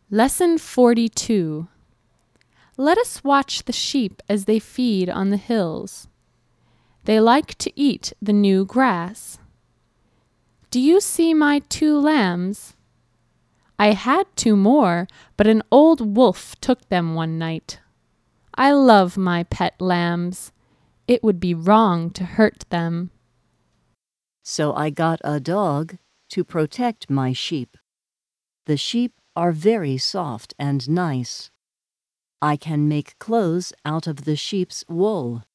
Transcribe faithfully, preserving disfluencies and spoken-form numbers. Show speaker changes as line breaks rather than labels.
Lesson forty-two. Let us watch the sheep as they feed on the hills. They like to eat the new grass. Do you see my two lambs? I had two more, but an old wolf took them one night. I love my pet lambs. It would be wrong to hurt them.
So I got a dog to protect my sheep. The sheep are very soft and nice. I can make clothes out of the sheep's wool.